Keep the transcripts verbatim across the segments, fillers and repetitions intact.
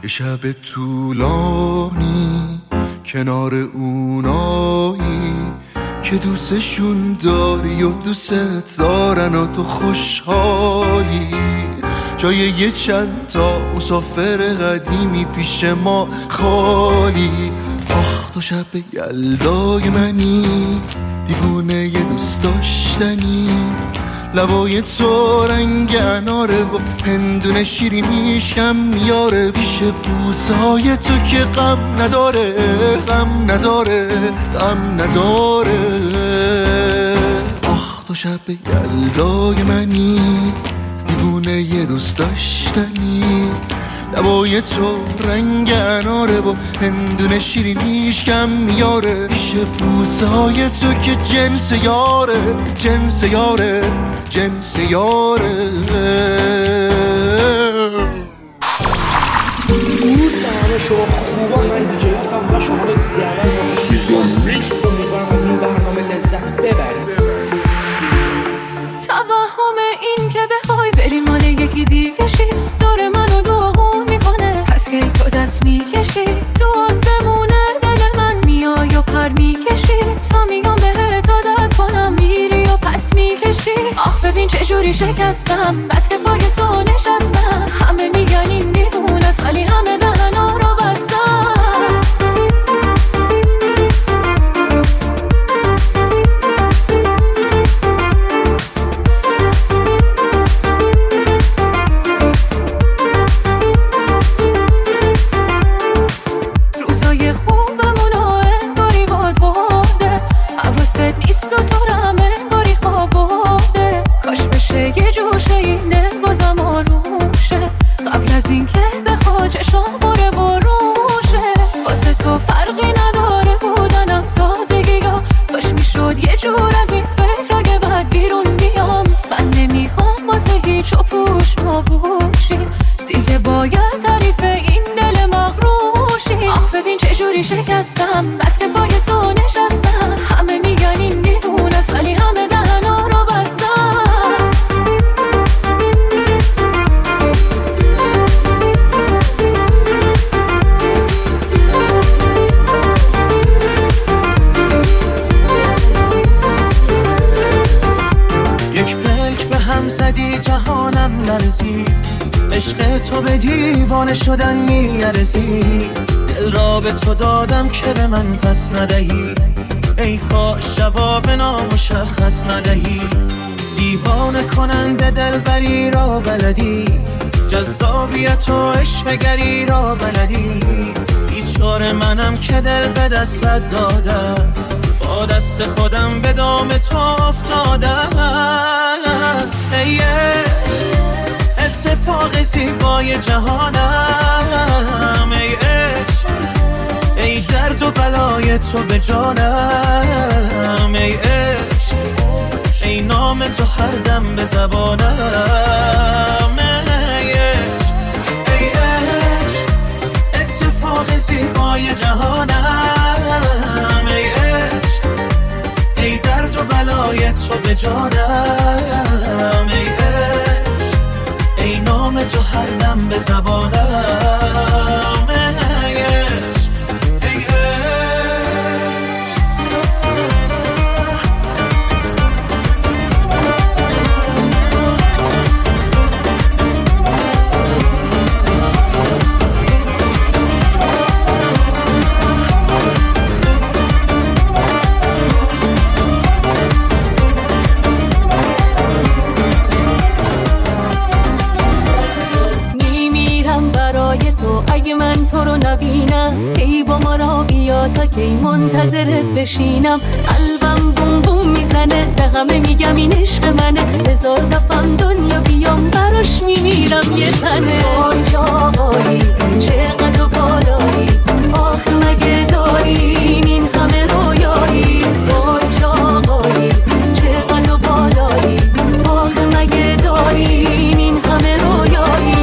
یه شب طولانی کنار اونایی که دوستشون داری و دوست دارن و تو خوشحالی، جای یه چند تا مسافر قدیمی پیش ما خالی. آخ تو شب یلدای منی، دیوونه یه دوست داشتنی، لبای تو رنگ اناره و هندونه شیرینیش کم میاره، پیش بوسه های تو که غم نداره، غم نداره، غم نداره. آخ تو شب یلدای منی، دیوونه یه دوست داشتنی، لبای تو رنگ اناره و هندونه شیرینیش کم میاره، پیش بوسه های تو که جنس یاره، جنس یاره، جنس یاره. درود به همه شما خوبان، من دیجی هستم و شما رو دعوت میکنم امیدوارم از این برنامه لذت ببرید. توهم این که بخوای بری مال یکی دیگه شی، دور منو داغون میکنه، پس که تو دست میکشی تو آسمونه دل من میای و پر میکشی، تا میگم بهت عادت کنم میری و پس میکشی. آخ ببین چجوری شکستم، بس که پای تو نشستم، همه میگن این دیوونه است ولی همه دهنا رو بستم. شکستم بس که پای تو نشستم، همه میگن این دیوونه است ولی همه دهنا رو بستم. یک پلک به هم زدی جهانم لرزید، عشق تو به دیوانه شدن میارزید، دل را به تو دادم که به من پس ندهی، ای کاش جواب نامشخص ندهی. دیوانه کننده دلبری را بلدی، جذابیت و عشوه‌گری را بلدی، بیچاره منم که دل به دستت دادم، با دست خودم به دام تو افتادم. ای عشق اتفاق زیبای جهانم، ای عشق ای درد و بلای تو به جانم، ای عشق ای نام تو هر دم به زبانم، ای عشق ای عشق اتفاق زیبای جهانم، ای عشق ای درد و بلای تو به جانم، ای عشق ای نام تو هر دم به زبانم، ای عشق ای عشق. من تو رو نبینم ای با ما را بیا تا کی منتظرت بشینم، قلبم بوم بوم میزنه به همه میگم این عشق منه، هزار دفعه دنیا بیام براش میمیرم یه تنه. وای چاقایی چقدر و بالایی، آخ مگه داریم این همه رویایی، وای چاقایی چقدر و بالایی، آخ مگه داریم این همه رویایی.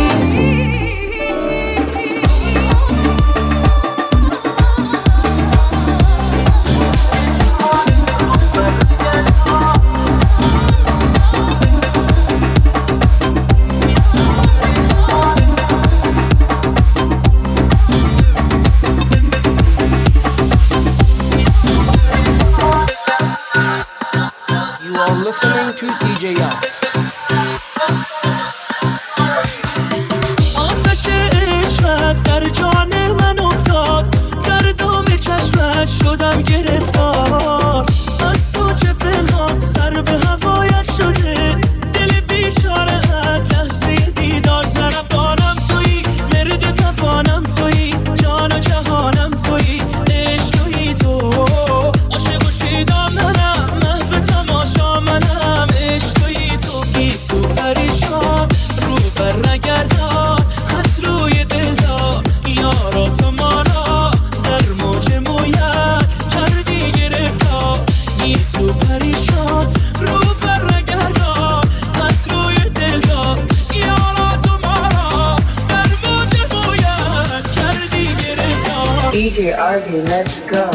here, Argy, let's go.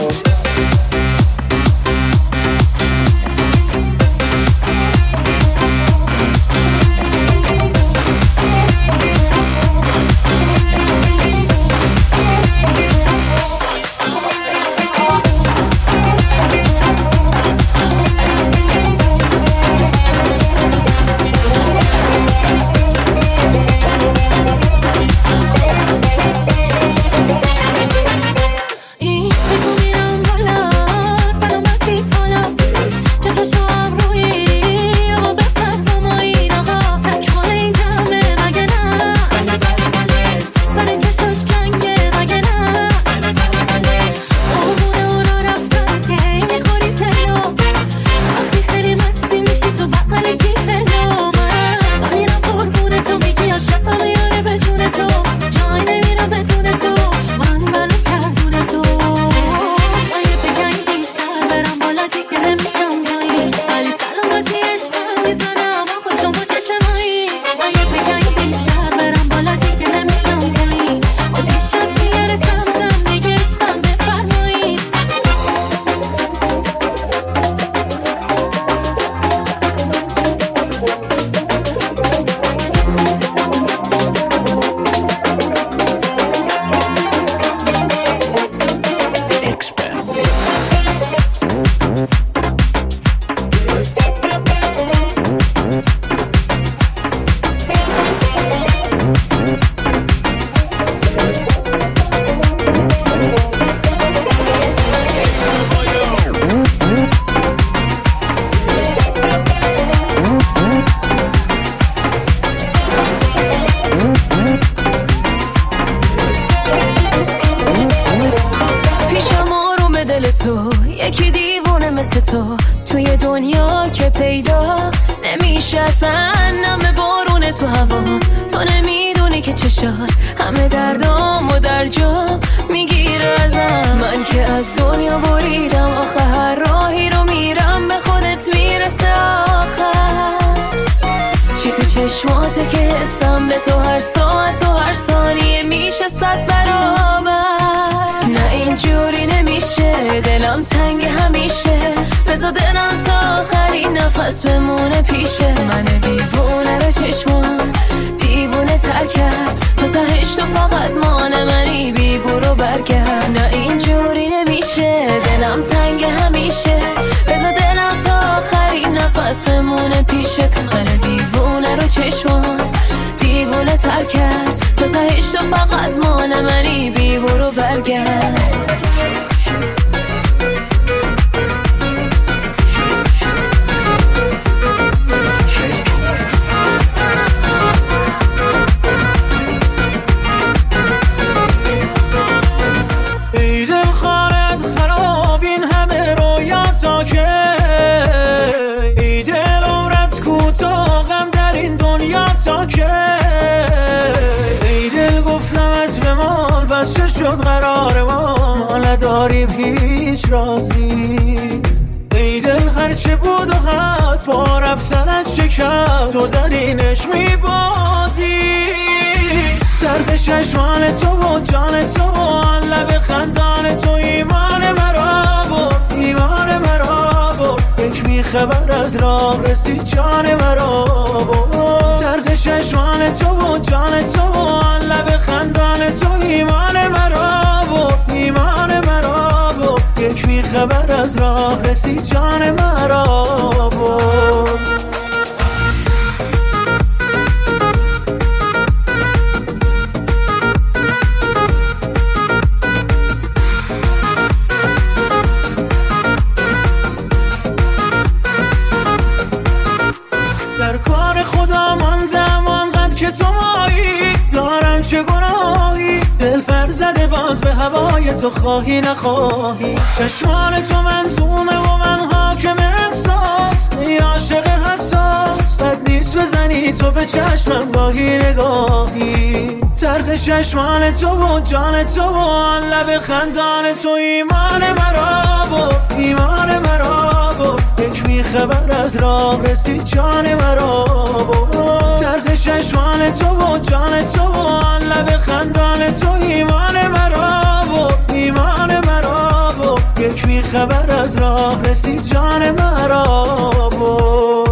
همه دردامو در جا میگیره ازم. من که از دنیا بریدم آخه هر راهی رو میرم به خودت میرسه آخر. چی تو چشماته که حسم به تو هر ساعت و هر ثانیه میشه صد برابر. نه اینجوری نمیشه، دلم تنگ همیشه، بذار دلم تا آخرین نفس بمونه پیشه. من دیوونه رو چشمات دیوونه تر کرد، تو تهش تو فقط مان منی، بی برو برگرد. نه اینجوری نمیشه، دلم تنگ همیشه، بذار دلم تا آخرین نفس بمونه پیشه. من دیوونه رو چشمات دیوونه تر کرد، تو تهش تو فقط مان منی، بی برو برگرد. شد قرار ما نداریم هیچ رازی. ای دل هرچه بود و هست با رفتنت شکست، تو در اینش میبازی. درد چشمان تو و جان تو و لب خندان تو ایمان مرا برد، ایمان مرا برد. یک بیخبر از راه رسید جان مرا برد. درد چشمان تو و جان تو و لب خندان تو ایمان مرا برد، ایمان مرا برد. یک بیخبر از راه رسید جان مرا برد. در کار خدا ماندم آنقدر که تو مایی، دارم چه گناهی، دل پر زده باز به هوای تو خواهی نخواهی. چشمان تو منظومه و من حاکم احساس، ای عاشق حساس بد نیست بزنی تو به چشمم گاهی نگاهی. ترک چشمان تو و جان تو و لب خندان تو ایمان مرا برد، ایمان مرا برد. یک بیخبر از راه رسید جان مرا برد. ترک چشمان تو و جان تو و لب خندان تو ایمان مرا برد، ایمان کسی جان مرا برد.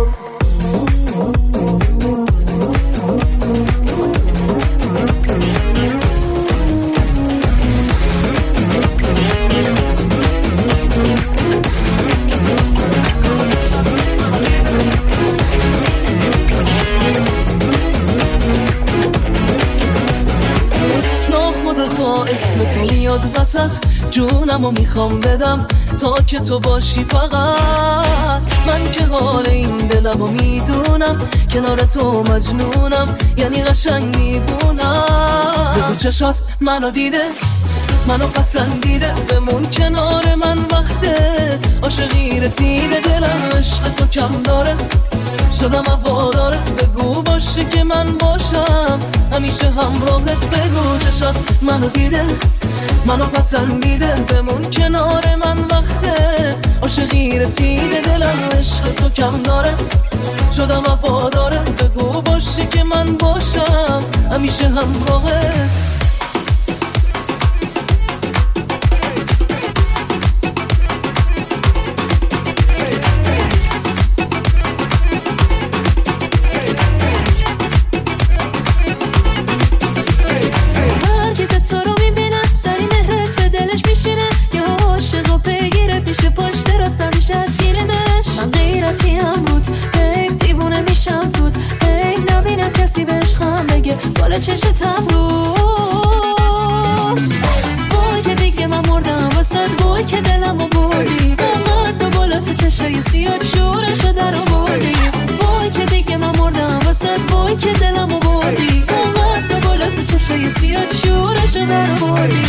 اسم تو میاد وسط جونمو میخوام بدم تا که تو باشی فقط. من که حال این دلمو میدونم کنار تو مجنونم، یعنی قشنگ میبونم. بگو چشات منو دیده منو پسندیده، بمون کنار من وقته عاشقی رسیده. دلم عشق تو کم داره شدم هوادارت، بگو باشه که من باشم همیشه همراهت. بگو چشات منو دیده منو پسندیده، بمون کنار من وقته عاشقی رسیده. دلم عشق تو کم داره شدم هوادارت، بگو باشه که من باشم همیشه همراهت. من غیرتیم بود هی دیوونه میشم زود، هی نبینم کسی به عشقم بگه بالا چشتم روش. وای که دیگه من مردم واسد، وای که دلمو بردی با مرد و بالا تو چشای سیاد شورشو در آوردی. وای که دیگه من مردم واسد، وای که دلمو بردی با مرد و بالا تو چشای سیاد شورشو در آوردی.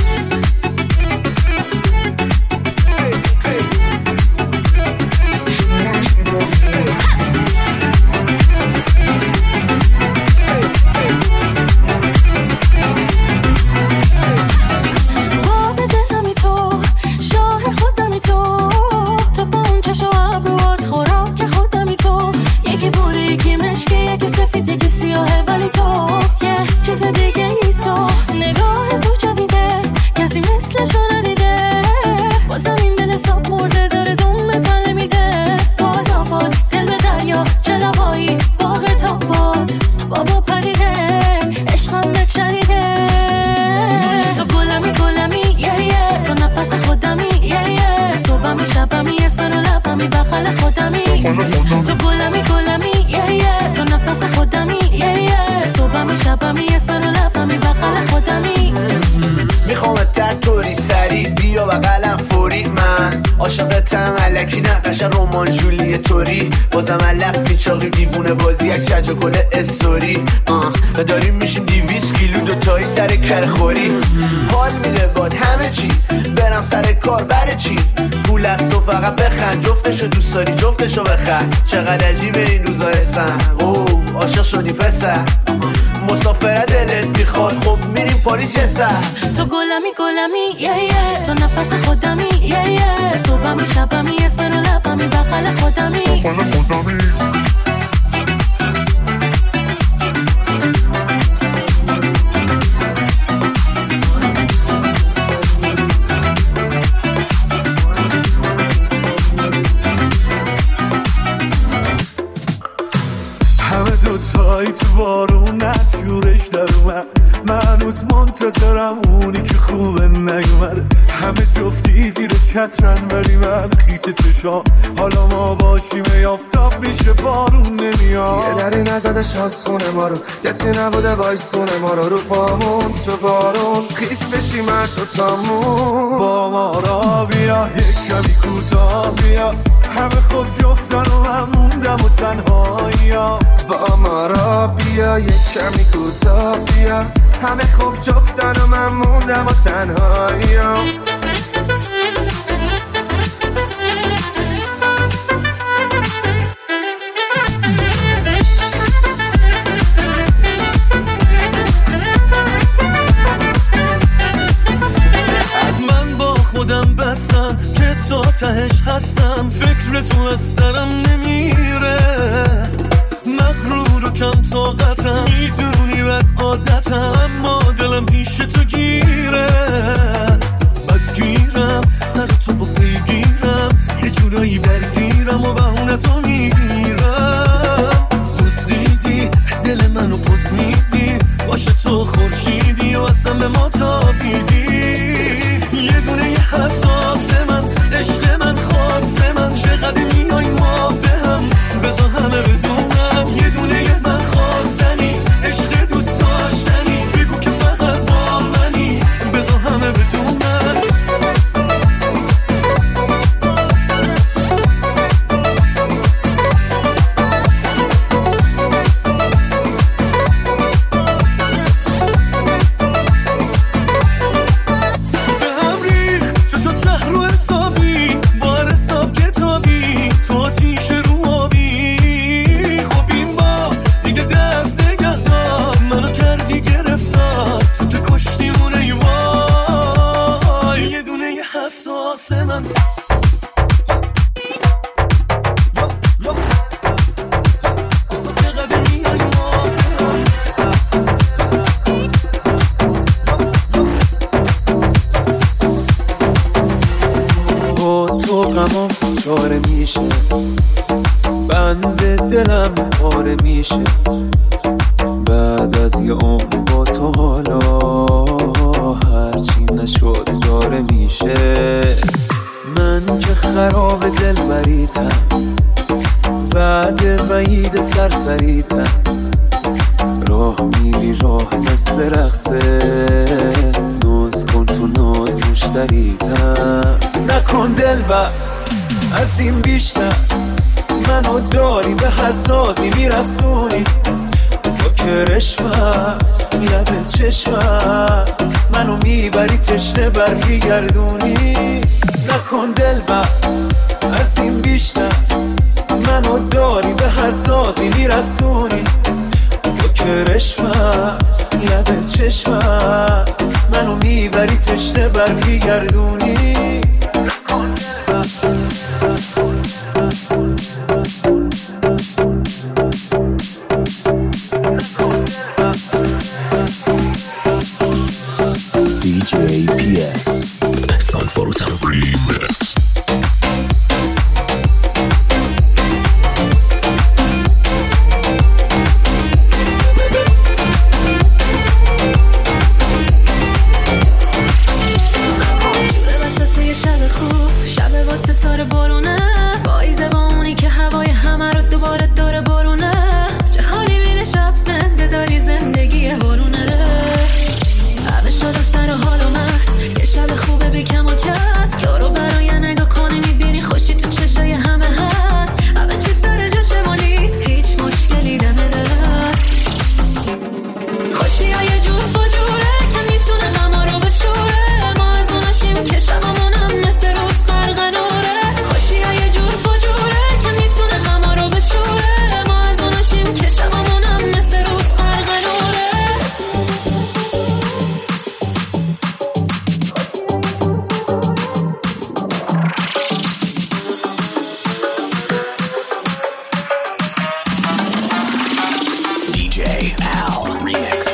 تو گلمی گلمی یه یه تو نفس خودمی یه یه صبحمی شبمی اسمنو لبمی بغل خودمی. میخوامت در طوری سری بیا بغلم فوری، من عاشقتم الکی نقش رمان جولی توری. بازم علف پیچاقی دیوونه بازی یک چج و گل استوری. آه داریم میشیم دیویس کیلو دوتایی سر کر خوری. حال میده باد همه چی برم سر کار بره چی، پول از تو فقط بخند، جفتشو دوست داری جفتشو بخند. چقدر عجیبه این روزا هستن، اوه عاشق شدی پسر، مسافره دلت میخواد خب میریم پاریس یه سر. تو گلمی گلمی یه یه تو نفس خودمی یه یه صبحمی شبمی اسمنو لبمی بغل خودمی بغل خودمی. دوتایی تو بارون نجورش در اومد، من هنوز منتظرم اونی که خوبه نیومده. همه جفتی زیر چترن ولی من خیس چشام، حالا ما باشیم یافتاب میشه بارون نمیاد. یه دری نزدش از خونه ما رو، کسی نبوده وایسونه ما رو، رو پامون تو بارون خیس بشیم هر دوتامون. با ما را بیا یک کمی کوتاه بیا، همه خوب جفتن و من موندم و تنهایی. با ما را بیا یک کمی کوتاه بیا، همه خوب جفتن و من موندم و تنهایی. از من با خودم بستم که تا تهش هستم، فکر تو از سرم نمیره، مغرور و کم طاقتم، میدونی بد عادتم، اما دلم پیش تو گیره. بد منو پس میدی، باشه تو خورشیدی و اصلا به ما تابیدی. یه دونه یه حساس من، عشق من، خواست من، چقدر میای ما به هم، بذار همه بدونم. یه دونه یه من خواستنی، عشق دوست داشتنی، بگو که فقط با منی، بذار همه بدونم. بعد از یه عمر با تو حالا هرچی نشد داره میشه. من که خراب دل بریتم، بعد وعید سرسریتم، راه میری راه مثل رقصه، ناز کن تو ناز مشتریتم. نکن دل بر از این بیشتر، منو داری به حسازی میرسونی، با کرشمت میره به چشمت، منو میبری تشنه برمیگردونی. نکن دل بر از این بیشتر، منو داری به حسازی میرسونی، با کرشمت میره به چشمت، منو میبری تشنه برمیگردونی. نکن دل بر دی جی پی اس احسان فروتن ریمیکس. ستاره بارونه پاییزه با اونی که هوای همه رو دوباره داره بارونه، چه حالی میده شب زنده داری زندگی بارونه. همه شده سر و حال و مست، یه شب خوبه بی کم و کس، دارو برای نگاه کنی میبینی خوشی تو چشای همه هست، همه چی سر جاش ما نیست، هیچ مشکلی دم دست. خوشی های جور فجوره که میتونه غما رو بشوره، ما از اوناشیم که شبمونم مثل روز قرقنوره. خوشی های جور فجوره که میتونه غما رو بشوره، ما از اوناشیم که شبمونم مثل روز قرقنوره. دی جی Al Remix.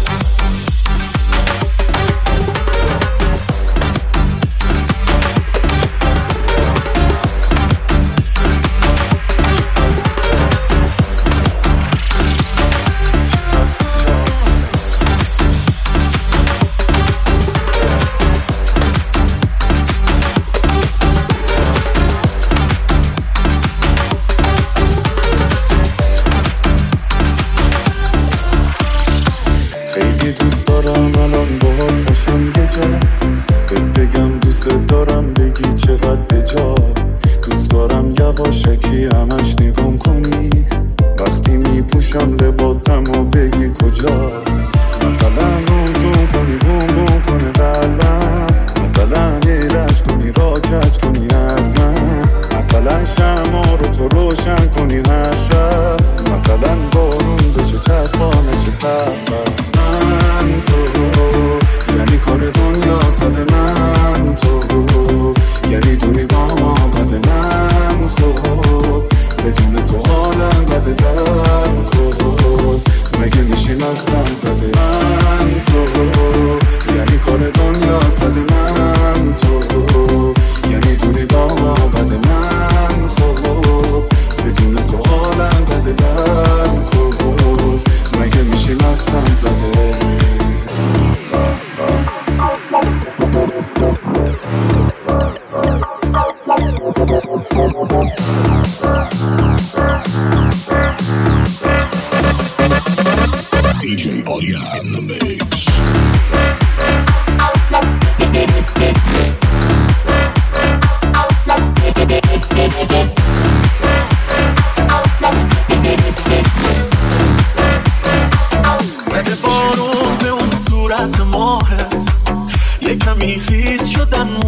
خیلی دوست دارم الان باهات باشم یه جا، بهت بگم دوست دارم بگی چقدر بجا. دوست دارم یواشکی همش نگام کنی، وقتی میپوشم لباسم و بگی کجا. مثلا روم زوم کنی بوم بوم کنه قلبم، مثلا یه رشت کنی را کج کنی از من، مثلا شمع رو تو روشن کنی هر شب، مثلا بارون بشه چطفا نشه تفت. من تو یعنی کار دنیا صد من تو، یعنی دونی با ما بد من خوب، بدون تو حالم بد در کن، مگه میشیم اصلا زده. من تو یعنی کار دنیا صد من تو، یعنی دونی با ما بد من خوب، بدون تو حالم بد در کن، مگه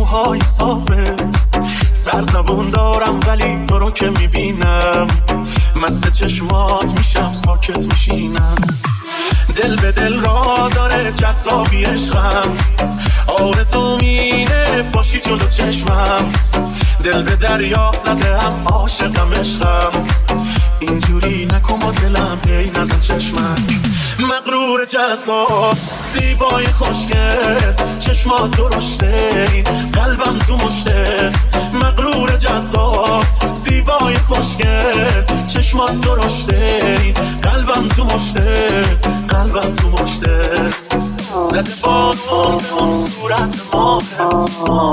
موهای صافت. سرزبون دارم ولی تو رو که میبینم مست چشمات میشم ساکت میشینم. دل به دل را داره جذابی عشقم، آرزو مینه باشی جلو چشمم. دل به دریا زده هم عاشقم عشقم، اینجوری نکن با دلم هی نزن چشمک. مغرور جذاب زیبای خوشگل چشمات درشته قلبم تو مشته. مغرور جذاب زیبای خوشگل چشمات درشته قلبم تو مشته قلبم تو مشته. زده بادم هم صورت ماهت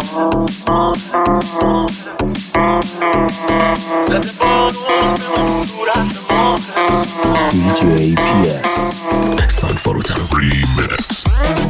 زده بادم هم صورت ماهت. دی جی پی اس احسان فروتن ریمیکس.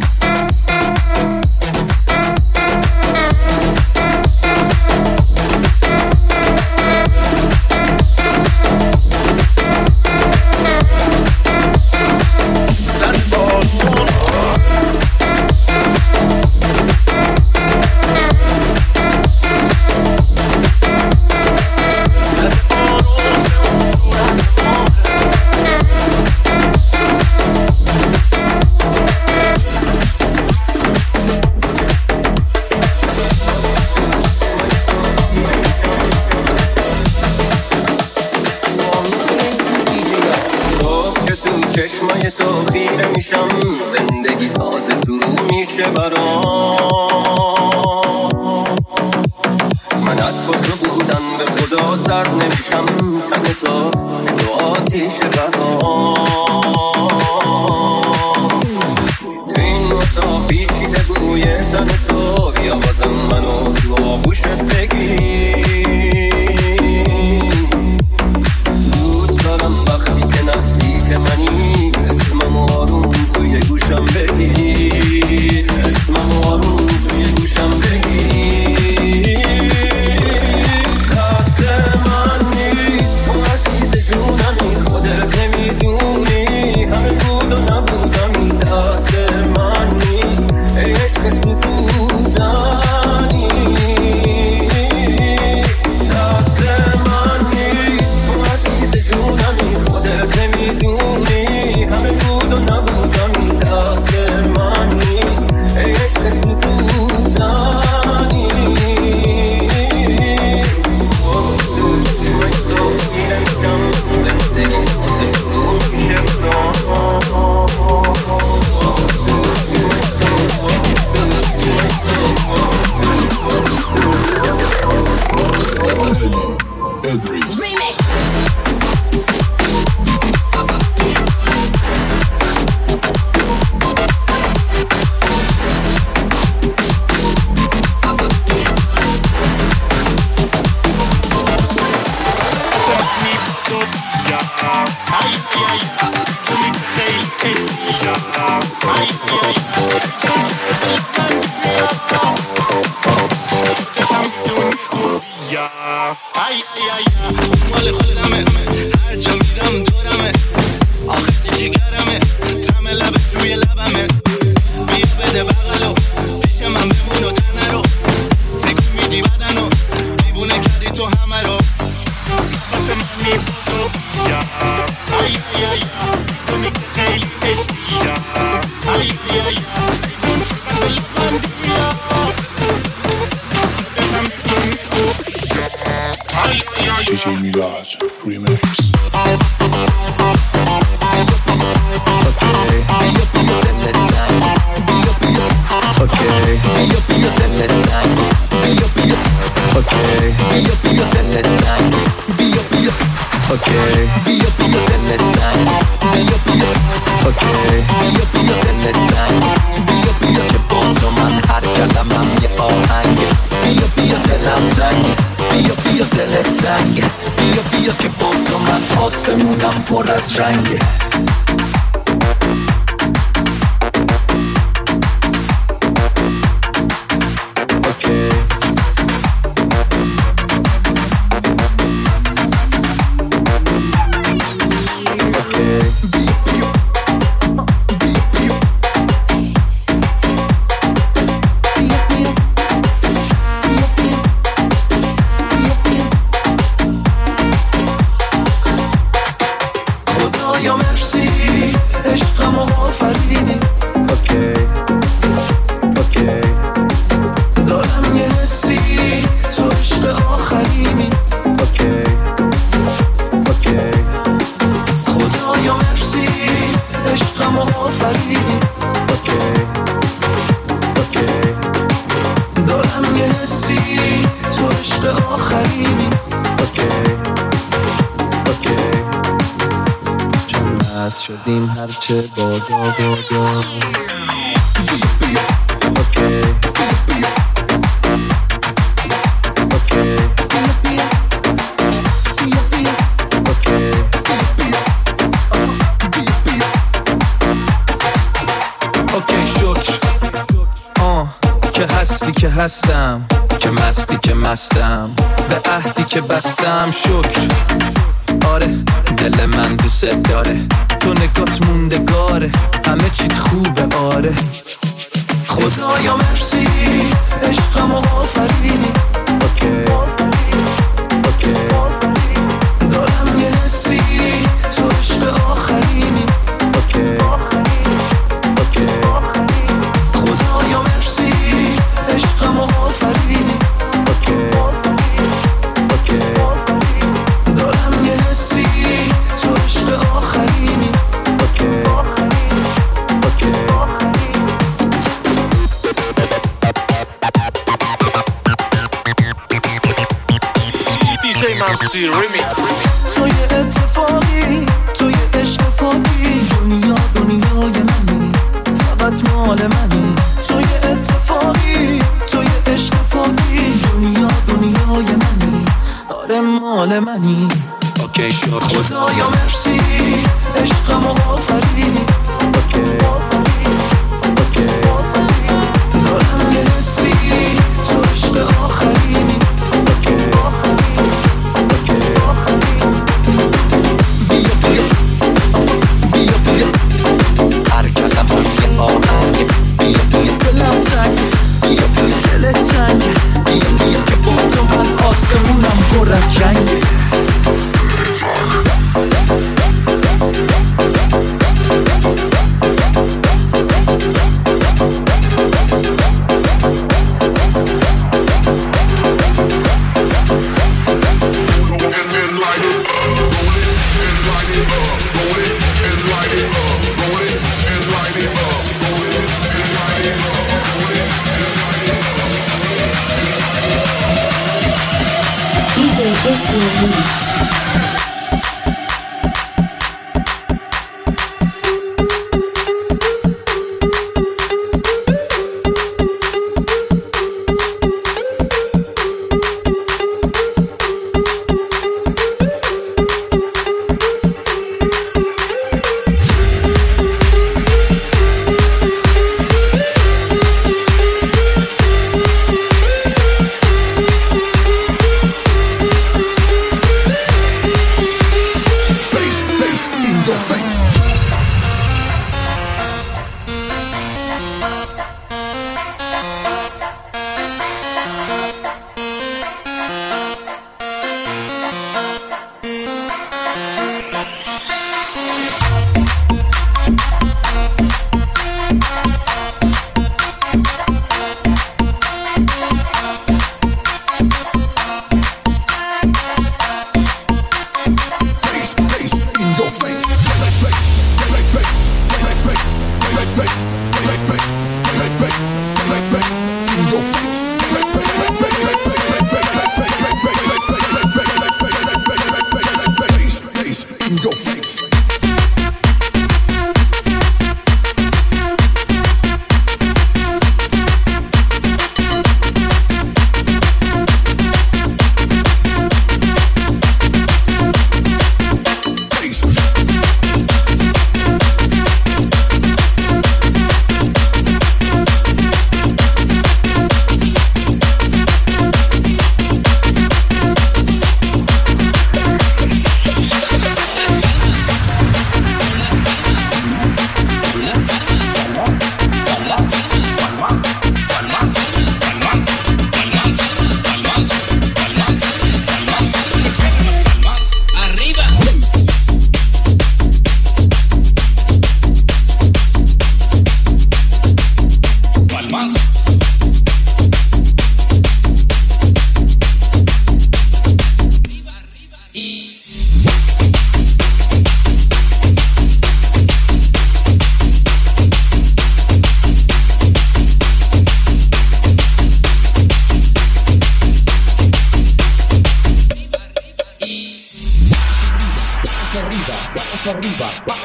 چشمای تو خیره میشم، زندگی تازه شروع میشه برام. من از خود بودن به خدا سرد نمیشم، تن تو تو آتیش برام. تو این اتاق پیچیده بوی تن تو، بیا بازم منو تو آغوشت بگیر. دوست دارم وقتی که نزدیک منی، اسمم آروم توی گوشم بگیر، اسمم آروم توی گوشم بگیر. دست من نیست تو عزیز جونمی، خودت نمیدونی همه بود و نبودمی. دست من نیست ای عشق ستودنی، دست من نیست تو عزیز جونمی، خودت نمیدونی همه بود و نبودمی. دست من نیست ای عشق ستودنی. تو چشمای تو میره میشم، زندگی تازه شروع میشه برام. دی جی میراج ریمیکس. بیا بیا که با تو من آسمونم پر از رنگه. آفریدی. اوکی اوکی دارم یه حسی تو عشق آخرینی. اوکی اوکی خدایا مرسی عشقم آفریدی. اوکی اوکی دارم یه حسی تو عشق آخرینی. اوکی اوکی چون بس شدیم هرچه بادا بادا. اوکی که هستم که مستی که مستم به عهدی که بستم شکر. آره دل من دوست داره تو نگات موندگاره همه چیت خوبه. آره خدایا مرسی عشقم آفریدی. اوکی اوکی دارم یه حسی تو عشق آخرینی. اوکی اوکی خدایا مرسی عشقم آفریدی. اوکی اوکی دارم یه حسی تو عشق آخرینی. اوکی اوکی دی جی منصور ریمیکس. تو یه اتفاقی تو یه عشق پاکی دنیا دنیای منی فقط مال منی. تو یه اتفاقی تو یه عشق پاکی دنیا دنیای منی آره مال منی. اوکی شد خدایا مرسی عشقم آفریدی. اوکی اوکی دارم یه حسی تو عشق آخرینی. اوکی اوکی بیا بیا بیا بیا هر کلمه یه آهنگه. بیا بیا دلم تنگه بیا بیا دلت تنگه. بیا بیا که با تو من آسمونم پر از رنگه.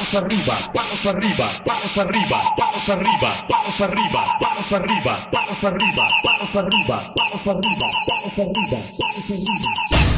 vamos arriba, vamos arriba, vamos arriba, vamos arriba, vamos arriba, vamos arriba, vamos arriba, vamos arriba, vamos arriba, vamos arriba, vamos arriba.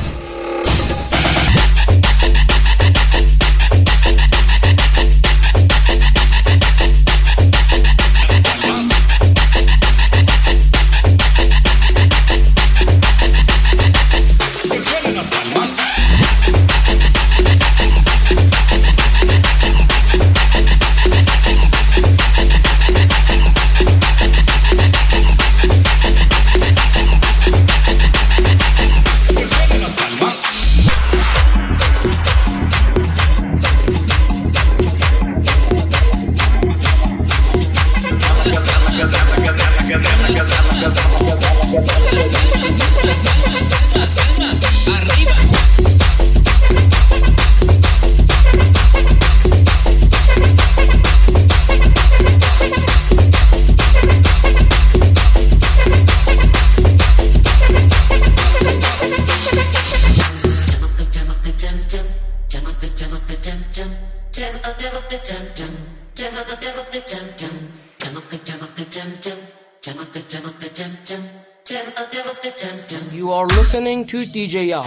You are listening to D J Yao.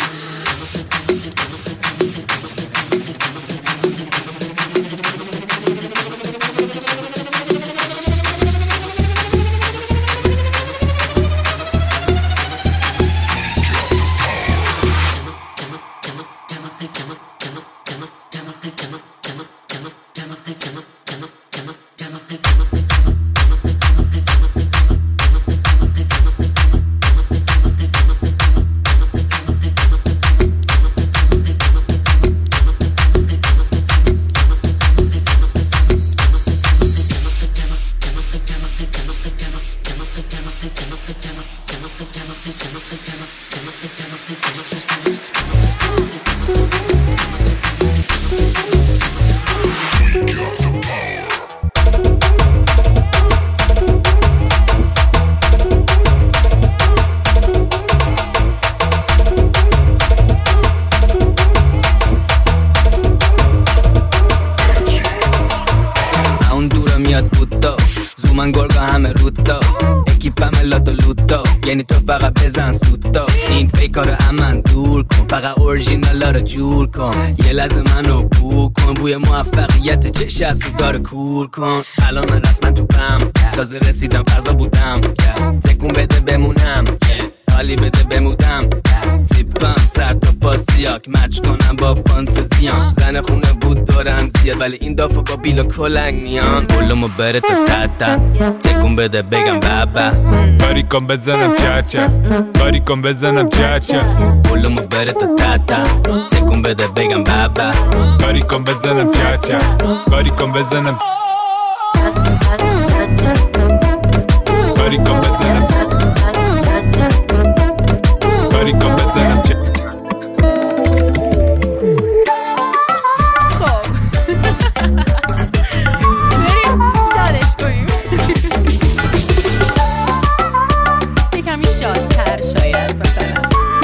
من گرگا همه روتا اکیپم لاتو لوتا یعنی تو فقط بزن سوتا این فیکارو امن دور کن فقط اورژینالا رو جور کن یه لحظه منو بو کن بوی موفقیت چش از سیگار کور کن الان من رسما تو پم تازه رسیدم فضا بودم تکون بده بمونم حالی بده بمودم تیپم سر تا پاسیاک مچ کنم با فانتزیام زن خونه بود دارم زیاد ولی این دافو با بیل و کلنگ میان بلومو بره تا تتا تکون بده بگم بابا کاری کن بزنم چاچا کاری کن بزنم چاچا بلومو بره تا تتا تکون بده بگم بابا کاری کن بزنم چاچا کاری کن بزنم کاری کن بزنم کاری کن بزنم خب بریم شالش کنیم یه کمی شالتر شاید مثلا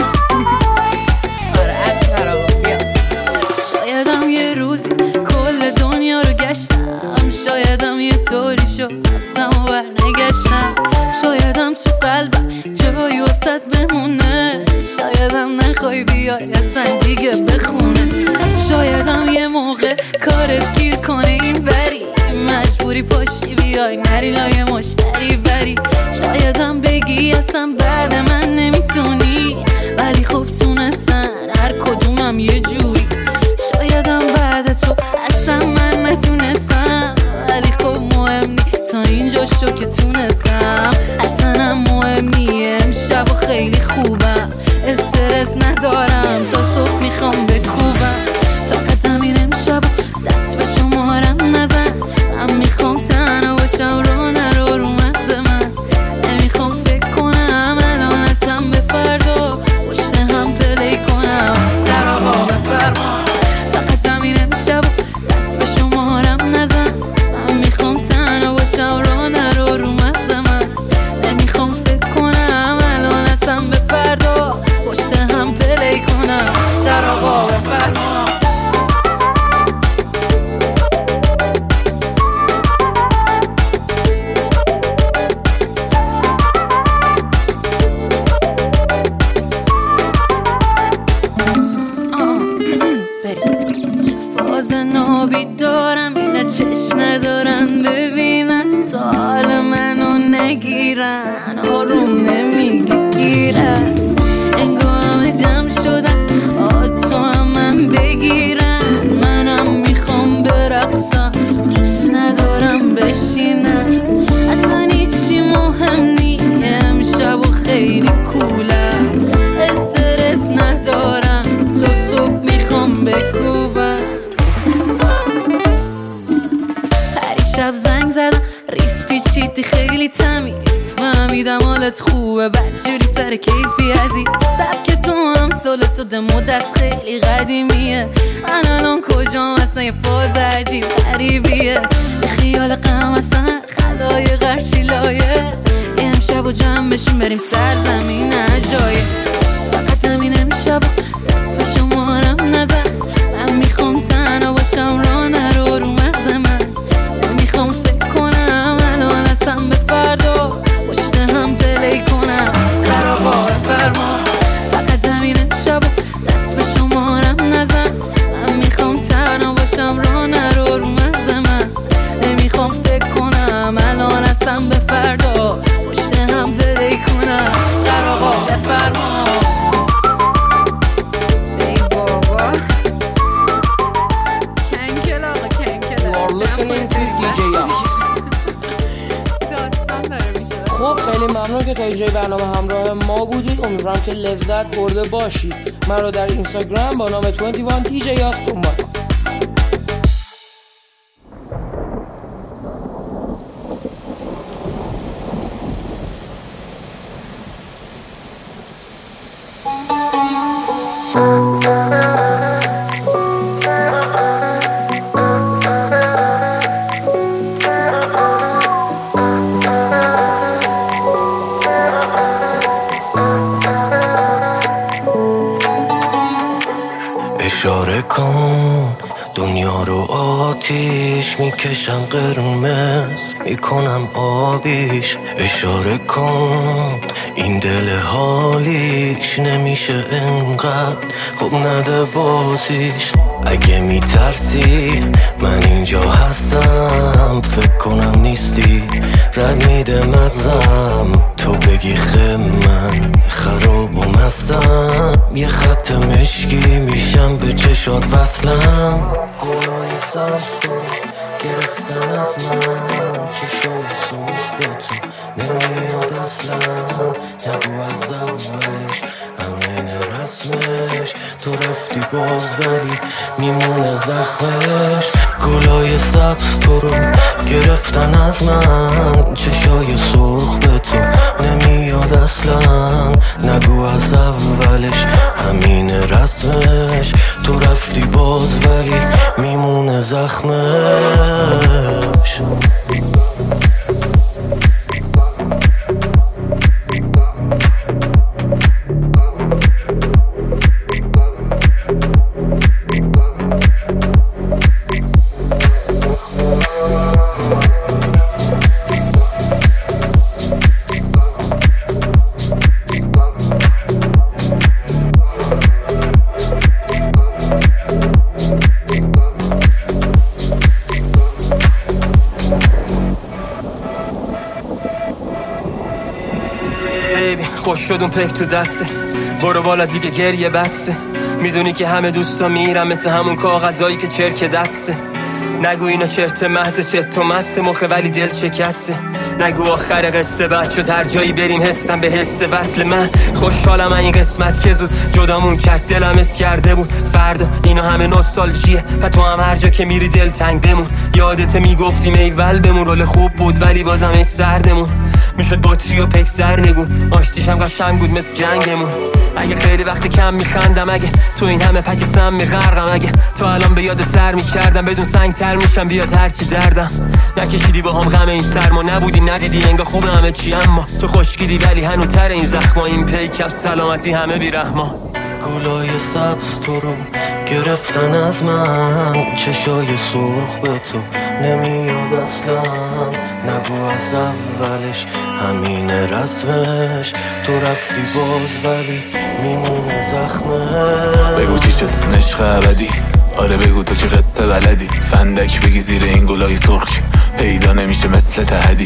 آره از فراغ بیا شایدم یه روزی کل دنیا رو گشتم شایدم یه طوری شد رفتم و برنگشتم شایدم تو قلبم جایی وسط بمونه شایدم نخوای بیای اصلا دیگه بخونه شایدم یه موقع کارت گیر کنه این بری مجبوری پاشی بیای نری لای مشتری بری شایدم بگی اصلا بعد من نمیتونی ولی خب تونستن هر کدومم یه جوری شایدم بعد تو اصلا من نتونستم ولی خب مهم نی تا اینجا شو که تونستم اصلا هم مهم نی امشب و خیلی خوبم استرس ندارم تا صبح میخوام بکوبم فقط همین امشب دست به شمارم نزن من میخوام تنها باشم رو نرو رو مغز من نمیخوام فکر کنم الان اصلا به فردا پشت هم پلی کنم سر آقا بفرما فقط همین امشب دست به شمارم نزن من میخوام تنها باشم رو نرو رو نگیرن آروم نمیگیرن انگار همه جمع شدن آد تو هم من بگیرن منم میخوام برقصم دوست ندارم بشینم اصلا هیچی مهم نی امشب و خیلی کولم استرس ندارم تا صبح میخوام بکوبم پریشب زنگ زدم ریس پیچیدی خیلی تمیز فهمیدم حالت خوبه بدجوری سر کیفی عزیز سبک تو هم سال تو دمو دست خیلی قدیمیه من الان کجام اصلا یه فاز عجیب غریبیه یه خیال غم اصلا خلای غرشی لایه امشب و جمع بشیم بریم سرزمین جایه فقط همین امشب دست به شمارم نزن من میخوام تنها باشم را نرو رو مغز من نمیخوام فکر کنم الان اصلا به فردا پشت هم پلی کنم سر آقا فرما فقط همین امشب دست به شمارم نزن من میخوام تنها باشم را نرو رو مغز من نمیخوام فکر کنم الان اصلا به فردا پشت هم پلی کنم سر آقا بفرما خب خیلی ممنون که تا اینجای برنامه همراه ما بودید. امیدوارم که لذت برده باشید. من رو در اینستاگرام با نام بیست و یک دی جی یاس دنبال کنید. اشاره کن دنیا رو آتیش میکشم قرمز میکنم آبیش اشاره کن این دل حالیش نمیشه انقدر خب نده بازیش اگه میترسی من اینجا هستم فکر کنم نیستی رد میده مغزم تو بگی خب من خراب و مستم یه خط مشکی میشم به چشات وصلم گلای سبز گرفتن از من چشای سوز به تو نمیاد اصلا نگو از اولش همین رسمش تو رفتی باز ولی میمونه زخمش گلای سبز تو رو گرفتن از من چشای سرخ به تو نمیاد اصلا نگو از اولش همین رسمش تو رفتی باز ولی میمونه زخمش خوش شد اون پیک تو دسته برو بالا دیگه گریه بسته میدونی که همه دوستا میرم مثل همون کاغذایی که چرک دسته نگو اینا چرت محض چت و مست مخه ولی دل شکسته نگو آخر قصه بچه هر جایی بریم حسم به حس وصل من خوشحالم این قسمت که زود جدامون کرد دلم اس کرده بود فردا اینا همه نوستالژیه و تو هم هر جا که میری دل تنگ بمون یادت میگفتیم ایول بمون رول خوب بود ولی بازم ای سردمون میشد باتری و پک سر نگون آشتیشم قشنگ بود مثل جنگمون اگه خیلی وقت کم میخندم اگه تو این همه پک سم میغرقم اگه تو الان به یادت سر میکردم بدون سنگ تر میشم بیاد هرچی دردم نکشیدی با هم غم این سرما نبودی ندیدی انگار خوب همه چی اما تو خوشگیدی ولی هنو تر این زخما این پیکم سلامتی همه بیرحما گلای سبز تو رو گرفتن از من چشای سرخ به تو نمیاد اصلا نگو از اولش همین رسمش تو رفتی باز ولی میمونه زخمش بگو چی شد نشق ابدی آره بگو تو که قصه بلدی فندک بگی زیر این گلای سرخ پیدا نمیشه مثل تهدی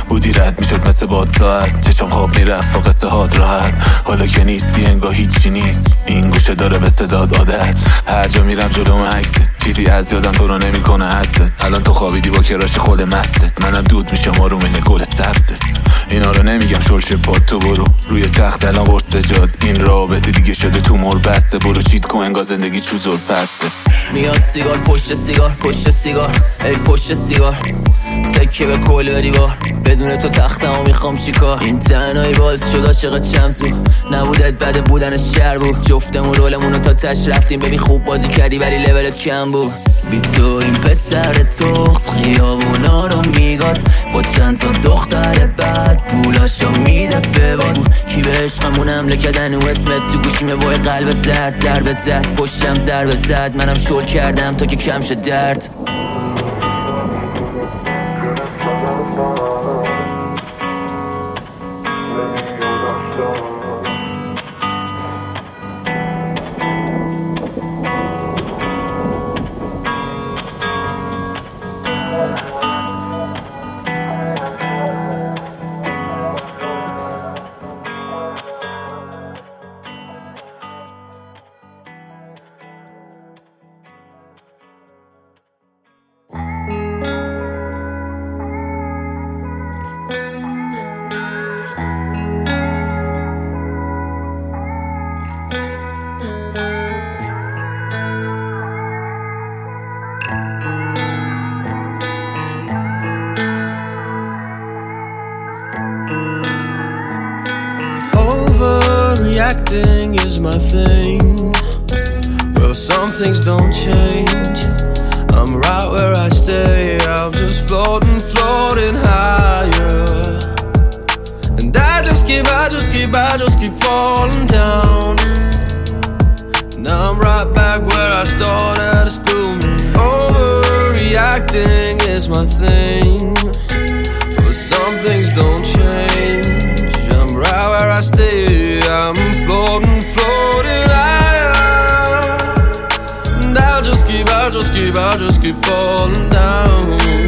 بودی رد میشد مثل باد ساعت، چشم خواب میرفت و قصه هات راحت. حالا که نیست بی انگاه هیچی نیست، این گوشه داره به صداد عادت. هر جا میرم جلوم عکست، چیزی از یادم تو رو نمیکنه حست. الان تو خوابیدی با کراش خود مستت، منم دود میشم آرومین گل سبزت. اینا رو نمیگم شلش پاد، تو برو روی تخت الان قرص سجاد. این رابطه دیگه شده تو مر بسته، برو چیت کن انگار زندگی چوزور پسته. میاد سیگار پشت سیگار پشت سیگار ای پشت سیگار، تکیه به کل بری بار، بدون تو تختمو میخوام چیکار. این تنهایی باعث شد عاشقت شمسو، نبودت بده بودنش شر بود. جفتمون رولمونو تا تش رفتیم، ببین خوب بازی کردی ولی لولت کم بود. بی تو این پسر تخت خیابونا رو میگاد، با چند تا دختر بعد پولاشو میده بباد. کی به عشقمون حمله کردن و اسمت تو گوشیمه وای قلب زرد ضربه زد، پشتم ضربه زد، منم شل کردم تا که کم شه درد. Overreacting is my thing. Well, some things don't change. I'm right where I stay. I'm just floating, floating higher. And I just keep, I just keep, I just keep falling down. Now I'm right back where I started. It's gloomy. Overreacting is my thing. But some things don't change. I'm right where I stay. I'm floating, floating higher. And I'll just keep, I'll just keep, I'll just keep falling down.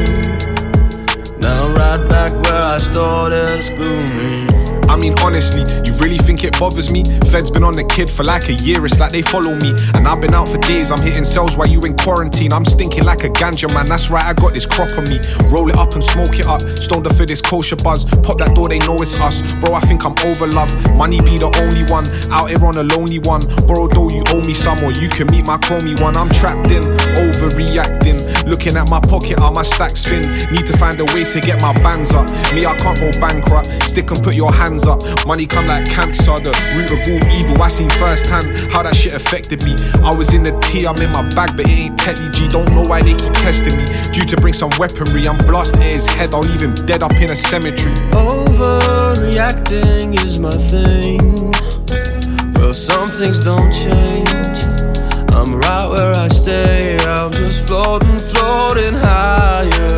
Now I'm right back where I started. It's gloomy. I mean honestly, you really think it bothers me? Fed's been on the kid for like a year, it's like they follow me. And I've been out for days, I'm hitting cells while you in quarantine. I'm stinking like a ganja man, that's right, I got this crop on me. Roll it up and smoke it up, stoned up for this kosher buzz. Pop that door, they know it's us. Bro, I think I'm over love, money be the only one. Out here on a lonely one, borrow though you owe me some, or you can meet my chromey one. I'm trapped in, overreacting, looking at my pocket, how my stacks spin. Need to find a way to get my bands up. Me, I can't go bankrupt, stick and put your hands up. Money come like cancer, the root of all evil. I seen firsthand how that shit affected me. I was in the tea, I'm in my bag, but it ain't Teddy G. Don't know why they keep testing me. Due to bring some weaponry, I'm blasting at his head. I'll leave him dead up in a cemetery. Overreacting is my thing. Well, some things don't change. I'm right where I stay. I'm just floating, floating higher.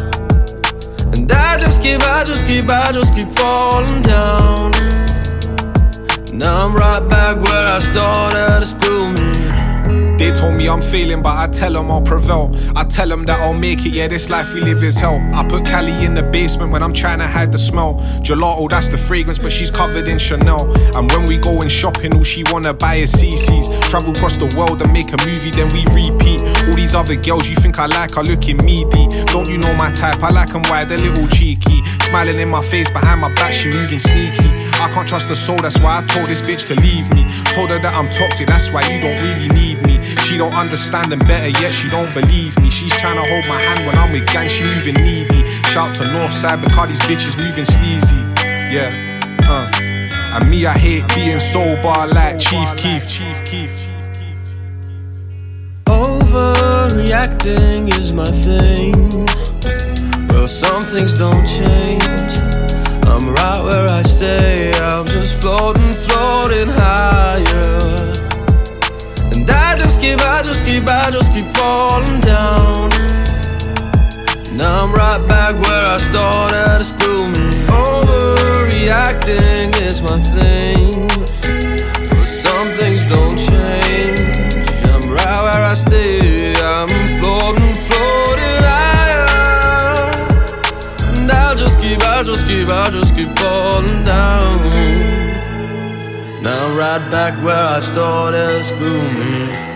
And I just keep, I just keep, I just keep falling down. Now I'm right back where I started. It's gloomy. They told me I'm failing, but I tell them I'll prevail. I tell them that I'll make it, yeah, this life we live is hell. I put Cali in the basement when I'm trying to hide the smell. Gelato, that's the fragrance, but she's covered in Chanel. And when we go in shopping, all she wanna buy is C Cs. Travel across the world and make a movie, then we repeat. All these other girls you think I like are looking meaty. Don't you know my type, I like them wide, they're little cheeky. Smiling in my face, behind my back, she moving sneaky. I can't trust her soul, that's why I told this bitch to leave me. Told her that I'm toxic, that's why you don't really need me. She don't understand and better yet she don't believe me. She's trying to hold my hand when I'm with gang, she moving needy. Shout to Northside because these bitches moving sleazy. Yeah, uh. And me, I hate being sober like Chief Keef. Chief Keef. Overreacting is my thing. Well, some things don't change. I'm right where I stay. I'm just floating, floating higher. And I just keep, I just keep, I just keep falling down. Now I'm right back where I started. It's gloomy. Overreacting is my thing. But some things don't change. I'm right where I stay. I'm floating, floating higher. And I'll just keep, I just keep, I just keep falling down. Now I'm right back where I started school, man.